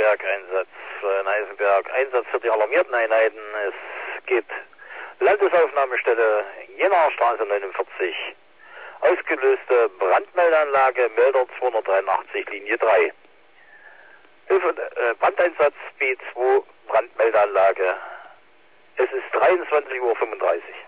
Eisenberg-Einsatz. In Eisenberg Einsatz für die alarmierten Einheiten. Es geht Landesaufnahmestelle Jenaer Straße 49. Ausgelöste Brandmeldeanlage Melder 283 Linie 3. Hilfe, Brandeinsatz B2 Brandmeldeanlage. Es ist 23:35 Uhr.